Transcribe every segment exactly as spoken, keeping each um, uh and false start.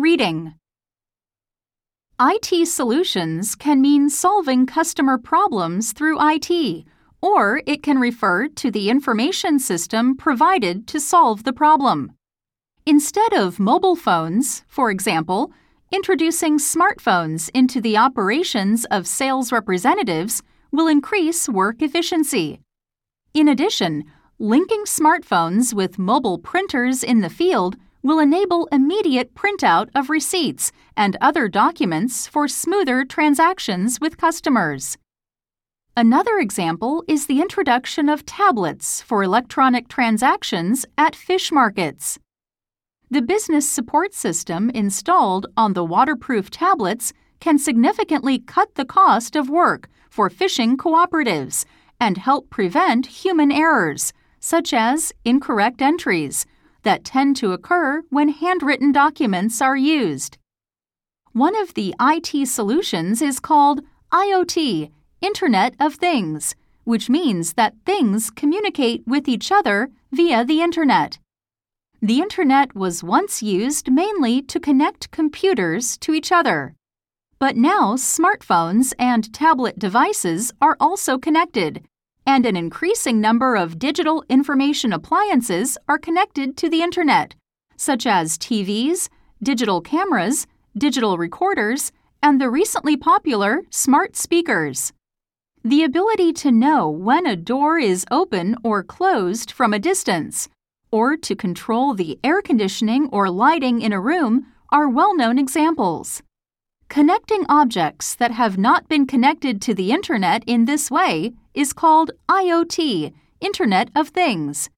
Reading. I T solutions can mean solving customer problems through I T, or it can refer to the information system provided to solve the problem. Instead of mobile phones, for example, introducing smartphones into the operations of sales representatives will increase work efficiency. In addition, linking smartphones with mobile printers in the field will enable immediate printout of receipts and other documents for smoother transactions with customers. Another example is the introduction of tablets for electronic transactions at fish markets. The business support system installed on the waterproof tablets can significantly cut the cost of work for fishing cooperatives and help prevent human errors, such as incorrect entries, that tend to occur when handwritten documents are used. One of the I T solutions is called I O T, Internet of Things, which means that things communicate with each other via the Internet. The Internet was once used mainly to connect computers to each other. But now smartphones and tablet devices are also connected, and an increasing number of digital information appliances are connected to the Internet, such as T Vs, digital cameras, digital recorders, and the recently popular smart speakers. The ability to know when a door is open or closed from a distance, or to control the air conditioning or lighting in a room are well-known examples. Connecting objects that have not been connected to the Internet in this way is called I O T, Internet of Things.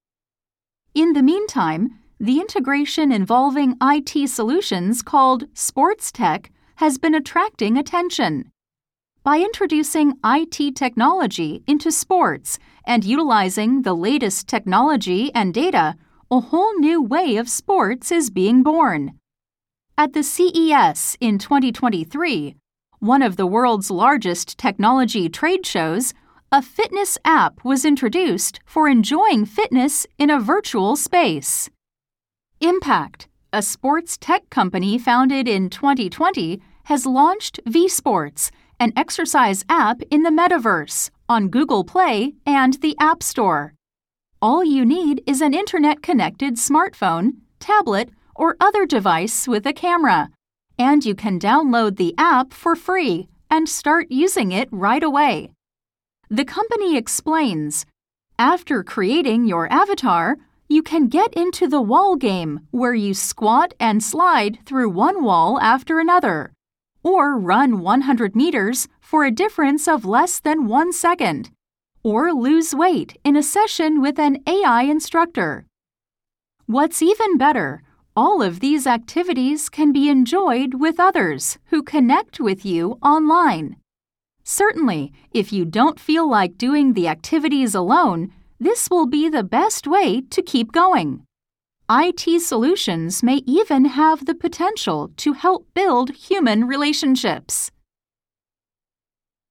In the meantime, the integration involving I T solutions called sports tech has been attracting attention. By introducing I T technology into sports and utilizing the latest technology and data, a whole new way of sports is being born. At the C E S in twenty twenty-three, one of the world's largest technology trade shows, a fitness app was introduced for enjoying fitness in a virtual space. Impact, a sports tech company founded in twenty twenty, has launched V-Sports, an exercise app in the metaverse, on Google Play and the App Store. All you need is an internet-connected smartphone, tablet, or other device with a camera, and you can download the app for free and start using it right away. The company explains, after creating your avatar, you can get into the wall game where you squat and slide through one wall after another, or run one hundred meters for a difference of less than one second, or lose weight in a session with an A I instructor. What's even better, all of these activities can be enjoyed with others who connect with you online. Certainly, if you don't feel like doing the activities alone, this will be the best way to keep going. I T solutions may even have the potential to help build human relationships.